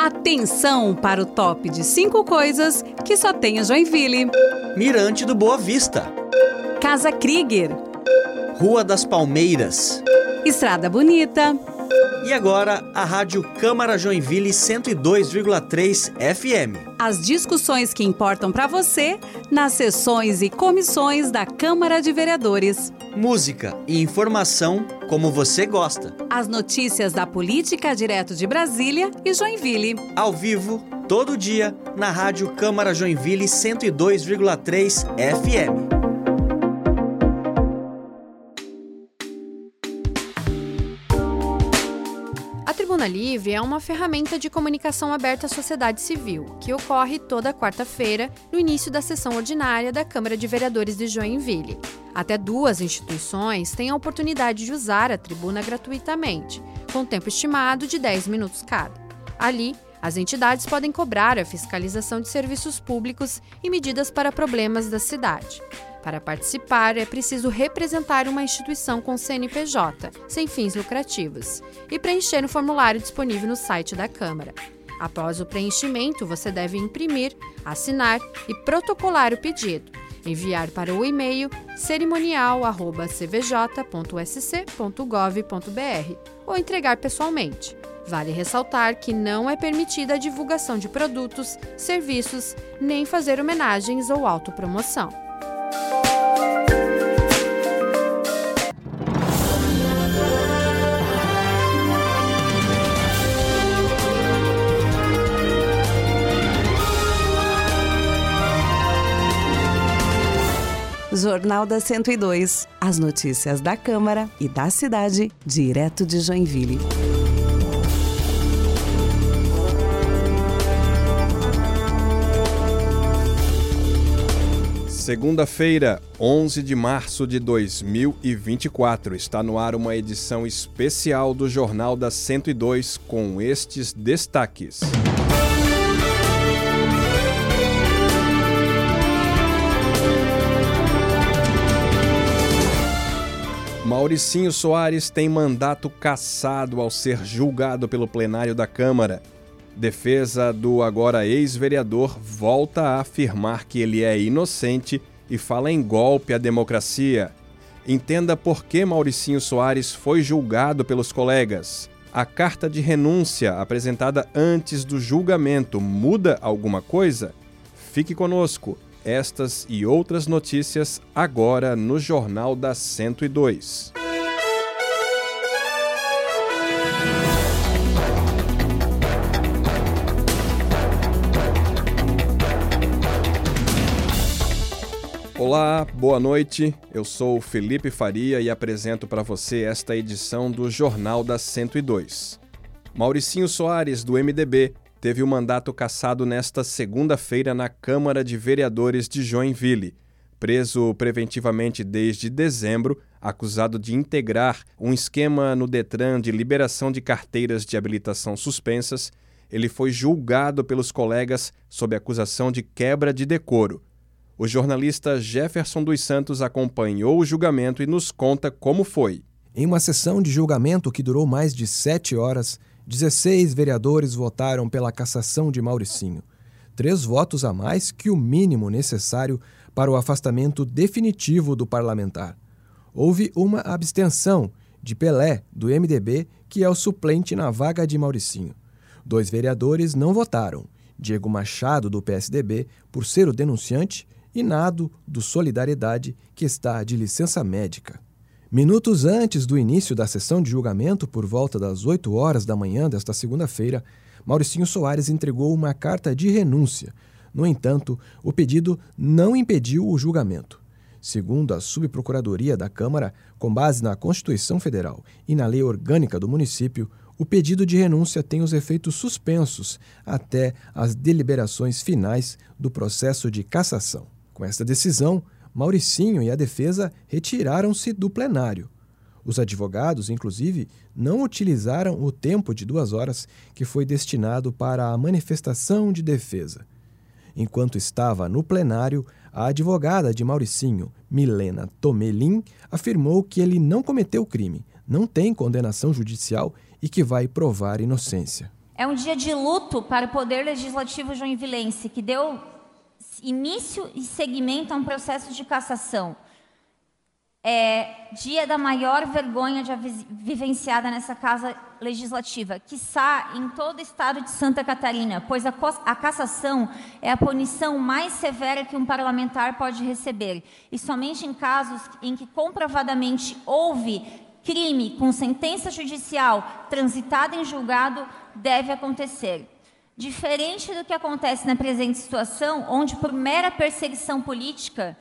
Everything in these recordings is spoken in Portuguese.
Atenção para o top de 5 coisas que só tem em Joinville. Mirante do Boa Vista, Casa Krieger, Rua das Palmeiras, Estrada Bonita. E agora, a Rádio Câmara Joinville 102,3 FM. As discussões que importam para você nas sessões e comissões da Câmara de Vereadores. Música e informação como você gosta. As notícias da política direto de Brasília e Joinville. Ao vivo, todo dia, na Rádio Câmara Joinville 102,3 FM. A Tribuna Livre é uma ferramenta de comunicação aberta à sociedade civil, que ocorre toda quarta-feira, no início da sessão ordinária da Câmara de Vereadores de Joinville. Até 2 instituições têm a oportunidade de usar a tribuna gratuitamente, com tempo estimado de 10 minutos cada. Ali, as entidades podem cobrar a fiscalização de serviços públicos e medidas para problemas da cidade. Para participar, é preciso representar uma instituição com CNPJ, sem fins lucrativos, e preencher o formulário disponível no site da Câmara. Após o preenchimento, você deve imprimir, assinar e protocolar o pedido, enviar para o e-mail cerimonial@cvj.sc.gov.br ou entregar pessoalmente. Vale ressaltar que não é permitida a divulgação de produtos, serviços, nem fazer homenagens ou autopromoção. Jornal da 102. As notícias da Câmara e da cidade, direto de Joinville. Segunda-feira, 11 de março de 2024. Está no ar uma edição especial do Jornal da 102 com estes destaques. Mauricinho Soares tem mandato cassado ao ser julgado pelo plenário da Câmara. Defesa do agora ex-vereador volta a afirmar que ele é inocente e fala em golpe à democracia. Entenda por que Mauricinho Soares foi julgado pelos colegas. A carta de renúncia apresentada antes do julgamento muda alguma coisa? Fique conosco. Estas e outras notícias agora no Jornal da 102. Olá, boa noite. Eu sou Felipe Faria e apresento para você esta edição do Jornal da 102. Mauricinho Soares, do MDB, teve o mandato cassado nesta segunda-feira na Câmara de Vereadores de Joinville. Preso preventivamente desde dezembro, acusado de integrar um esquema no Detran de liberação de carteiras de habilitação suspensas, ele foi julgado pelos colegas sob acusação de quebra de decoro. O jornalista Jefferson dos Santos acompanhou o julgamento e nos conta como foi. Em uma sessão de julgamento que durou mais de 7 horas, 16 vereadores votaram pela cassação de Mauricinho. 3 votos a mais que o mínimo necessário para o afastamento definitivo do parlamentar. Houve uma abstenção de Pelé, do MDB, que é o suplente na vaga de Mauricinho. 2 vereadores não votaram, Diego Machado, do PSDB, por ser o denunciante, e Nado, do Solidariedade, que está de licença médica. Minutos antes do início da sessão de julgamento, por volta das 8 horas da manhã desta segunda-feira, Mauricinho Soares entregou uma carta de renúncia. No entanto, o pedido não impediu o julgamento. Segundo a Subprocuradoria da Câmara, com base na Constituição Federal e na Lei Orgânica do município, o pedido de renúncia tem os efeitos suspensos até as deliberações finais do processo de cassação. Com esta decisão, Mauricinho e a defesa retiraram-se do plenário. Os advogados, inclusive, não utilizaram o tempo de 2 horas que foi destinado para a manifestação de defesa. Enquanto estava no plenário, a advogada de Mauricinho, Milena Tomelin, afirmou que ele não cometeu crime, não tem condenação judicial e que vai provar inocência. É um dia de luto para o Poder Legislativo joinvilense, que deu início e seguimento a um processo de cassação. É dia da maior vergonha já vivenciada nessa Casa Legislativa, quiçá em todo o estado de Santa Catarina, pois a cassação é a punição mais severa que um parlamentar pode receber, e somente em casos em que comprovadamente houve crime com sentença judicial transitada em julgado deve acontecer. Diferente do que acontece na presente situação, onde por mera perseguição política,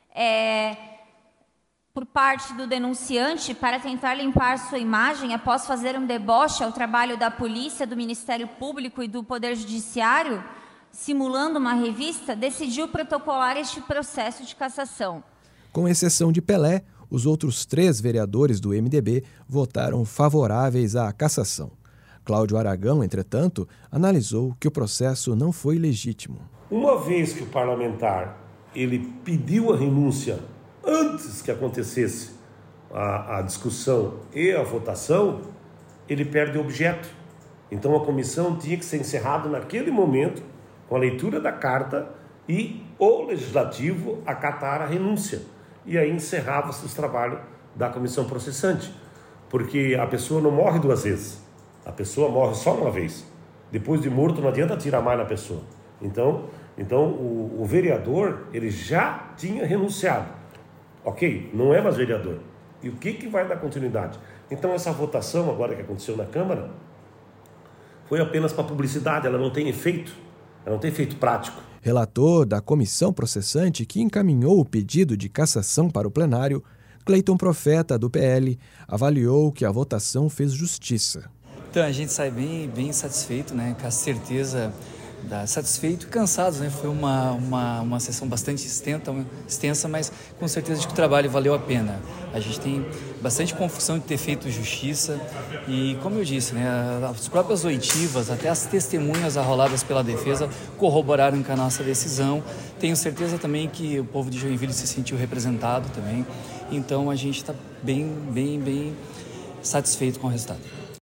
por parte do denunciante, para tentar limpar sua imagem após fazer um deboche ao trabalho da polícia, do Ministério Público e do Poder Judiciário, simulando uma revista, decidiu protocolar este processo de cassação. Com exceção de Pelé, os outros 3 vereadores do MDB votaram favoráveis à cassação. Cláudio Aragão, entretanto, analisou que o processo não foi legítimo. Uma vez que o parlamentar ele pediu a renúncia antes que acontecesse a discussão e a votação, ele perde o objeto. Então a comissão tinha que ser encerrada naquele momento, com a leitura da carta, e o legislativo acatar a renúncia. E aí encerrava-se os trabalhos da comissão processante. Porque a pessoa não morre 2 vezes. A pessoa morre só uma vez. Depois de morto não adianta tirar mais na pessoa. Então o vereador ele já tinha renunciado. Ok, não é mais vereador. E o que vai dar continuidade? Então essa votação agora que aconteceu na Câmara foi apenas para publicidade, ela não tem efeito prático. Relator da comissão processante que encaminhou o pedido de cassação para o plenário, Cleiton Profeta, do PL, avaliou que a votação fez justiça. Então a gente sai bem satisfeito, né, com a certeza, satisfeito e cansados, né? Foi uma sessão bastante extensa, mas com certeza de que o trabalho valeu a pena. A gente tem bastante confusão de ter feito justiça e, como eu disse, né, as próprias oitivas, até as testemunhas arroladas pela defesa corroboraram com a nossa decisão. Tenho certeza também que o povo de Joinville se sentiu representado também. Então a gente está bem satisfeito com o resultado.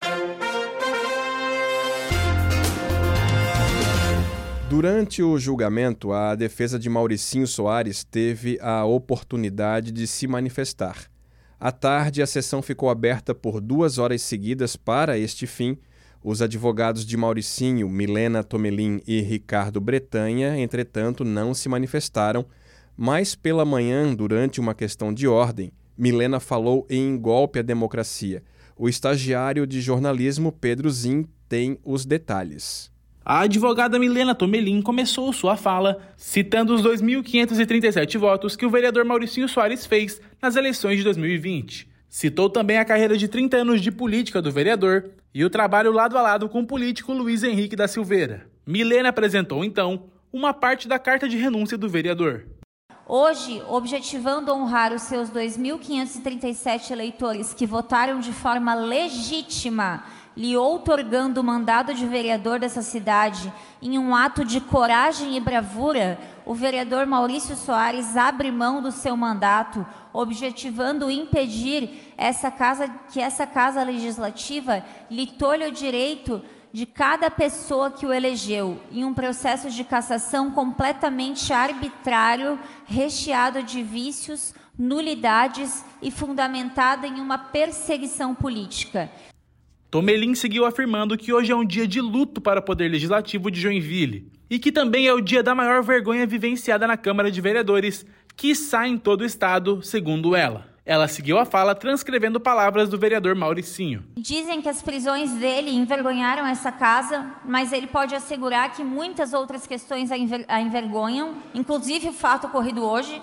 Durante o julgamento, a defesa de Mauricinho Soares teve a oportunidade de se manifestar. À tarde, a sessão ficou aberta por 2 horas seguidas para este fim. Os advogados de Mauricinho, Milena Tomelin e Ricardo Bretanha, entretanto, não se manifestaram. Mas pela manhã, durante uma questão de ordem, Milena falou em golpe à democracia. O estagiário de jornalismo, Pedro Zin, tem os detalhes. A advogada Milena Tomelin começou sua fala citando os 2.537 votos que o vereador Mauricinho Soares fez nas eleições de 2020. Citou também a carreira de 30 anos de política do vereador e o trabalho lado a lado com o político Luiz Henrique da Silveira. Milena apresentou, então, uma parte da carta de renúncia do vereador. Hoje, objetivando honrar os seus 2.537 eleitores que votaram de forma legítima, lhe outorgando o mandado de vereador dessa cidade, em um ato de coragem e bravura, o vereador Maurício Soares abre mão do seu mandato, objetivando impedir que essa Casa Legislativa lhe tolhe o direito de cada pessoa que o elegeu, em um processo de cassação completamente arbitrário, recheado de vícios, nulidades e fundamentado em uma perseguição política. Tomelin seguiu afirmando que hoje é um dia de luto para o Poder Legislativo de Joinville e que também é o dia da maior vergonha vivenciada na Câmara de Vereadores, quiçá em todo o estado, segundo ela. Ela seguiu a fala transcrevendo palavras do vereador Mauricinho. Dizem que as prisões dele envergonharam essa casa, mas ele pode assegurar que muitas outras questões a envergonham, inclusive o fato ocorrido hoje.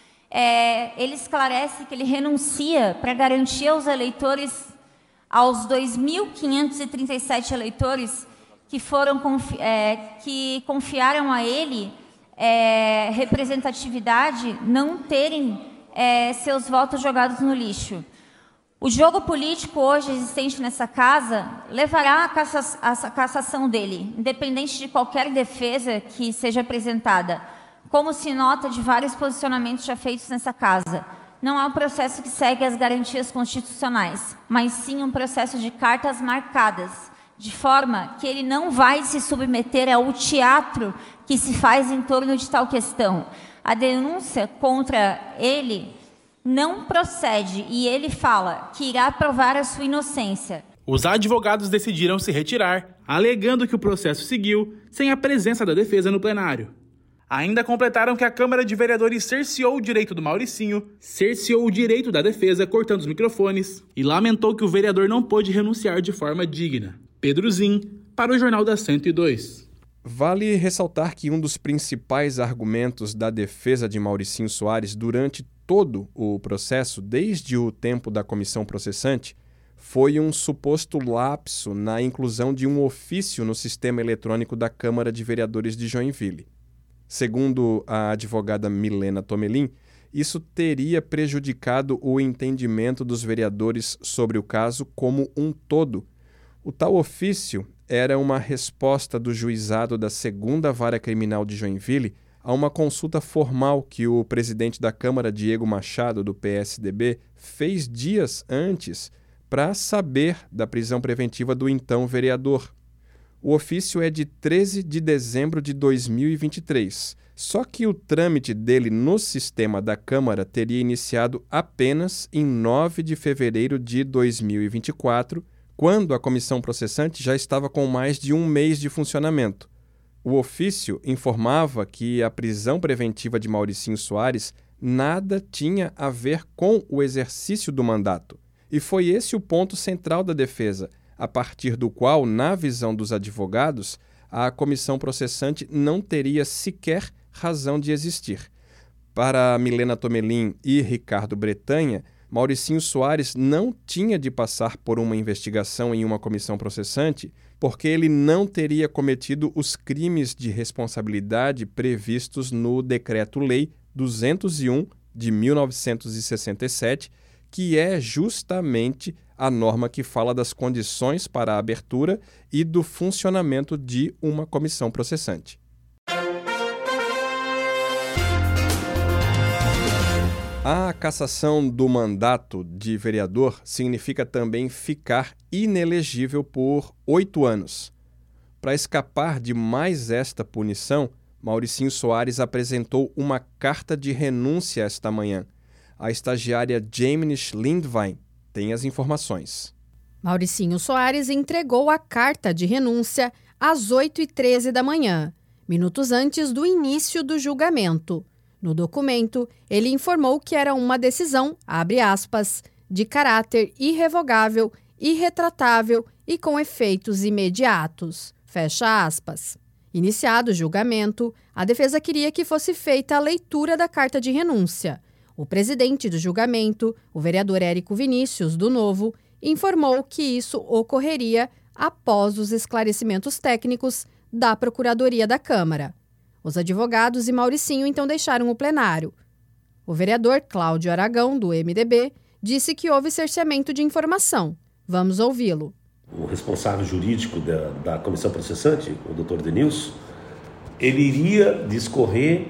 Ele esclarece que ele renuncia para garantir aos eleitores, aos 2.537 eleitores que confiaram a ele representatividade, não terem seus votos jogados no lixo. O jogo político hoje existente nessa casa levará à cassação dele, independente de qualquer defesa que seja apresentada, como se nota de vários posicionamentos já feitos nessa casa. Não é um processo que segue as garantias constitucionais, mas sim um processo de cartas marcadas, de forma que ele não vai se submeter ao teatro que se faz em torno de tal questão. A denúncia contra ele não procede e ele fala que irá provar a sua inocência. Os advogados decidiram se retirar, alegando que o processo seguiu sem a presença da defesa no plenário. Ainda completaram que a Câmara de Vereadores cerceou o direito do Mauricinho, cerceou o direito da defesa, cortando os microfones, e lamentou que o vereador não pôde renunciar de forma digna. Pedro Zin, para o Jornal da 102. Vale ressaltar que um dos principais argumentos da defesa de Mauricinho Soares durante todo o processo, desde o tempo da comissão processante, foi um suposto lapso na inclusão de um ofício no sistema eletrônico da Câmara de Vereadores de Joinville. Segundo a advogada Milena Tomelin, isso teria prejudicado o entendimento dos vereadores sobre o caso como um todo. O tal ofício era uma resposta do juizado da 2ª Vara Criminal de Joinville a uma consulta formal que o presidente da Câmara, Diego Machado, do PSDB, fez dias antes para saber da prisão preventiva do então vereador. O ofício é de 13 de dezembro de 2023, só que o trâmite dele no sistema da Câmara teria iniciado apenas em 9 de fevereiro de 2024, quando a comissão processante já estava com mais de um mês de funcionamento. O ofício informava que a prisão preventiva de Mauricinho Soares nada tinha a ver com o exercício do mandato, e foi esse o ponto central da defesa, a partir do qual, na visão dos advogados, a comissão processante não teria sequer razão de existir. Para Milena Tomelin e Ricardo Bretanha, Mauricinho Soares não tinha de passar por uma investigação em uma comissão processante porque ele não teria cometido os crimes de responsabilidade previstos no Decreto-Lei 201 de 1967, que é justamente a norma que fala das condições para a abertura e do funcionamento de uma comissão processante. A cassação do mandato de vereador significa também ficar inelegível por 8 anos. Para escapar de mais esta punição, Mauricinho Soares apresentou uma carta de renúncia esta manhã. A estagiária Jamie Lindwein tem as informações. Mauricinho Soares entregou a carta de renúncia às 8h13 da manhã, minutos antes do início do julgamento. No documento, ele informou que era uma decisão, abre aspas, de caráter irrevogável, irretratável e com efeitos imediatos, fecha aspas. Iniciado o julgamento, a defesa queria que fosse feita a leitura da carta de renúncia. O presidente do julgamento, o vereador Érico Vinícius, do Novo, informou que isso ocorreria após os esclarecimentos técnicos da Procuradoria da Câmara. Os advogados e Mauricinho então deixaram o plenário. O vereador Cláudio Aragão, do MDB, disse que houve cerceamento de informação. Vamos ouvi-lo. O responsável jurídico da comissão processante, o Dr. Denilson, ele iria discorrer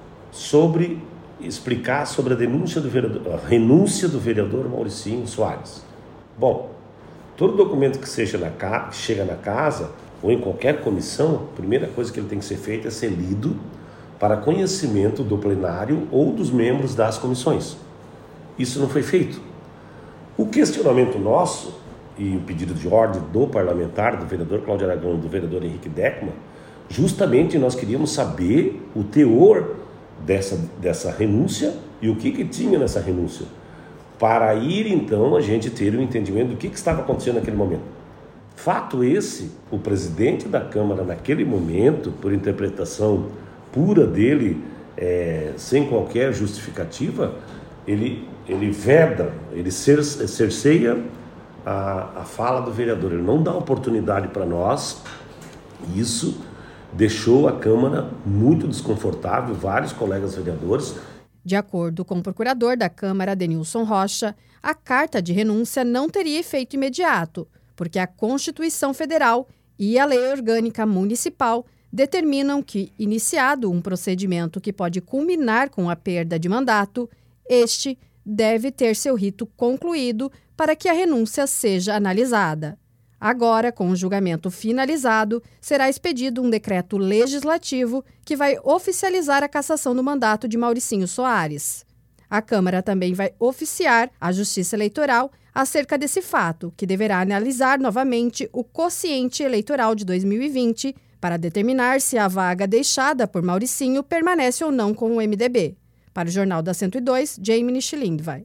explicar sobre a renúncia do vereador Mauricinho Soares. Bom, todo documento que chega na casa ou em qualquer comissão, a primeira coisa que ele tem que ser feita é ser lido para conhecimento do plenário ou dos membros das comissões. Isso não foi feito. O questionamento nosso e o pedido de ordem do parlamentar, do vereador Cláudio Aragão e do vereador Henrique Deckmann, justamente nós queríamos saber o teor dessa renúncia e o que tinha nessa renúncia, para ir então a gente ter um entendimento do que estava acontecendo naquele momento. Fato esse, o presidente da Câmara naquele momento, por interpretação pura dele, sem qualquer justificativa, ele veda, ele cerceia a fala do vereador, ele não dá oportunidade para nós. Isso deixou a Câmara muito desconfortável, vários colegas vereadores. De acordo com o procurador da Câmara, Denilson Rocha, a carta de renúncia não teria efeito imediato, porque a Constituição Federal e a Lei Orgânica Municipal determinam que, iniciado um procedimento que pode culminar com a perda de mandato, este deve ter seu rito concluído para que a renúncia seja analisada. Agora, com o julgamento finalizado, será expedido um decreto legislativo que vai oficializar a cassação do mandato de Mauricinho Soares. A Câmara também vai oficiar à Justiça Eleitoral acerca desse fato, que deverá analisar novamente o quociente eleitoral de 2020 para determinar se a vaga deixada por Mauricinho permanece ou não com o MDB. Para o Jornal da 102, Jamie Schilindvai.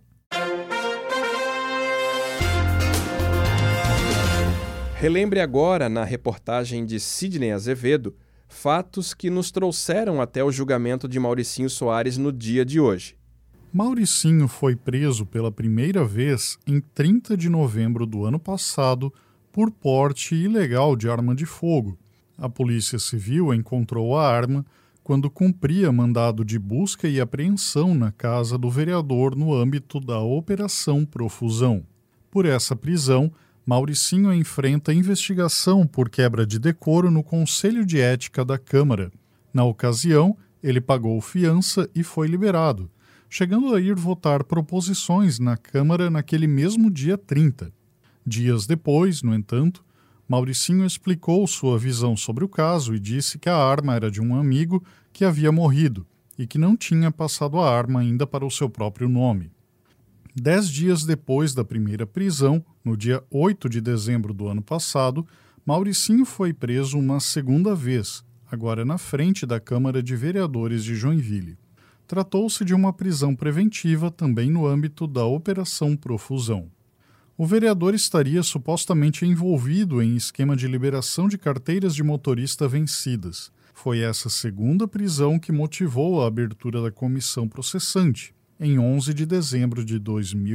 Relembre agora, na reportagem de Sidney Azevedo, fatos que nos trouxeram até o julgamento de Mauricinho Soares no dia de hoje. Mauricinho foi preso pela primeira vez em 30 de novembro do ano passado por porte ilegal de arma de fogo. A Polícia Civil encontrou a arma quando cumpria mandado de busca e apreensão na casa do vereador no âmbito da Operação Profusão. Por essa prisão, Mauricinho enfrenta investigação por quebra de decoro no Conselho de Ética da Câmara. Na ocasião, ele pagou fiança e foi liberado, chegando a ir votar proposições na Câmara naquele mesmo dia 30. Dias depois, no entanto, Mauricinho explicou sua visão sobre o caso e disse que a arma era de um amigo que havia morrido e que não tinha passado a arma ainda para o seu próprio nome. 10 dias depois da primeira prisão, no dia 8 de dezembro do ano passado, Mauricinho foi preso uma segunda vez, agora na frente da Câmara de Vereadores de Joinville. Tratou-se de uma prisão preventiva também no âmbito da Operação Profusão. O vereador estaria supostamente envolvido em esquema de liberação de carteiras de motorista vencidas. Foi essa segunda prisão que motivou a abertura da comissão processante, em 11 de dezembro de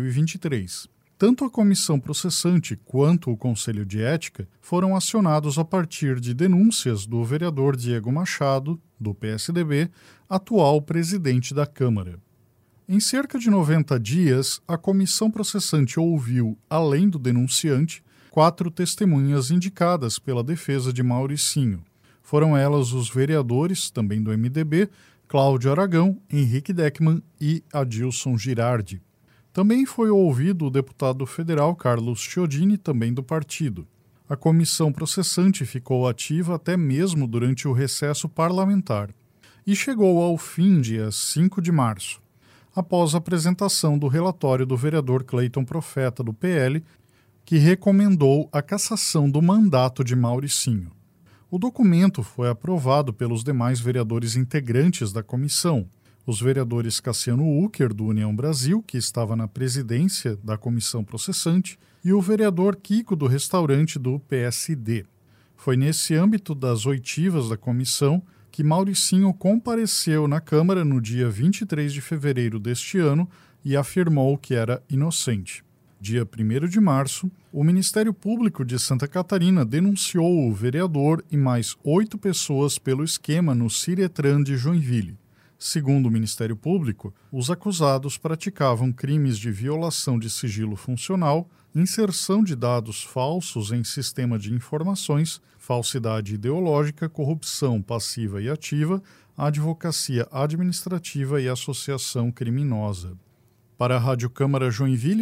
2023. Tanto a comissão processante quanto o Conselho de Ética foram acionados a partir de denúncias do vereador Diego Machado, do PSDB, atual presidente da Câmara. Em cerca de 90 dias, a comissão processante ouviu, além do denunciante, 4 testemunhas indicadas pela defesa de Mauricinho. Foram elas os vereadores, também do MDB, Cláudio Aragão, Henrique Deckmann e Adilson Girardi. Também foi ouvido o deputado federal Carlos Chiodini, também do partido. A comissão processante ficou ativa até mesmo durante o recesso parlamentar e chegou ao fim dia 5 de março, após a apresentação do relatório do vereador Cleiton Profeta, do PL, que recomendou a cassação do mandato de Mauricinho. O documento foi aprovado pelos demais vereadores integrantes da comissão, os vereadores Cassiano Ucker, do União Brasil, que estava na presidência da comissão processante, e o vereador Kiko, do Restaurante, do PSD. Foi nesse âmbito das oitivas da comissão que Mauricinho compareceu na Câmara no dia 23 de fevereiro deste ano e afirmou que era inocente. Dia 1º de março, o Ministério Público de Santa Catarina denunciou o vereador e mais 8 pessoas pelo esquema no Ciretran de Joinville. Segundo o Ministério Público, os acusados praticavam crimes de violação de sigilo funcional, inserção de dados falsos em sistema de informações, falsidade ideológica, corrupção passiva e ativa, advocacia administrativa e associação criminosa. Para a Rádio Câmara Joinville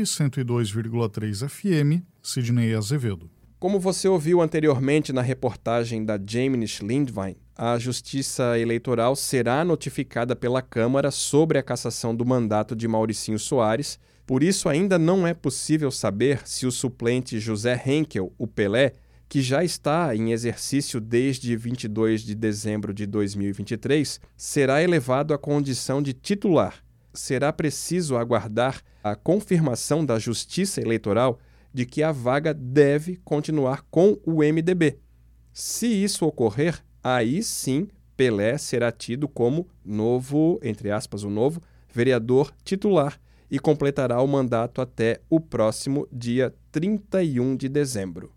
102,3 FM, Sidney Azevedo. Como você ouviu anteriormente na reportagem da Jamie Schilindvai, a Justiça Eleitoral será notificada pela Câmara sobre a cassação do mandato de Mauricinho Soares. Por isso, ainda não é possível saber se o suplente José Henkel, o Pelé, que já está em exercício desde 22 de dezembro de 2023, será elevado à condição de titular. Será preciso aguardar a confirmação da Justiça Eleitoral de que a vaga deve continuar com o MDB. Se isso ocorrer, aí sim Pelé será tido como novo, entre aspas, o novo vereador titular e completará o mandato até o próximo dia 31 de dezembro.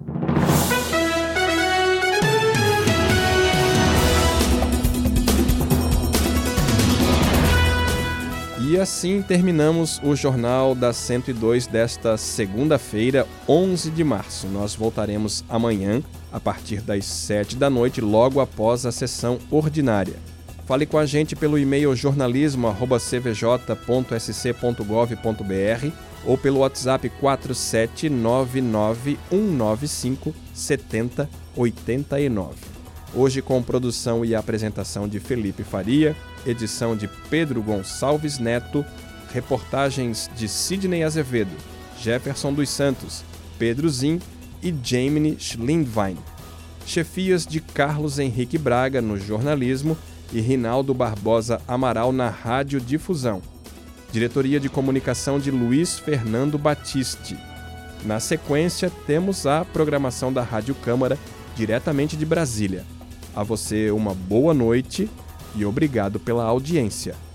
E assim terminamos o Jornal da 102 desta segunda-feira, 11 de março. Nós voltaremos amanhã, a partir das 7 da noite, logo após a sessão ordinária. Fale com a gente pelo e-mail jornalismo@cvj.sc.gov.br ou pelo WhatsApp 47991957089. Hoje com produção e apresentação de Felipe Faria, edição de Pedro Gonçalves Neto, reportagens de Sidney Azevedo, Jefferson dos Santos, Pedro Zin e Jamie Schlindwein. Chefias de Carlos Henrique Braga no jornalismo e Rinaldo Barbosa Amaral na radiodifusão. Diretoria de comunicação de Luiz Fernando Batiste. Na sequência, temos a programação da Rádio Câmara, diretamente de Brasília. A você uma boa noite e obrigado pela audiência.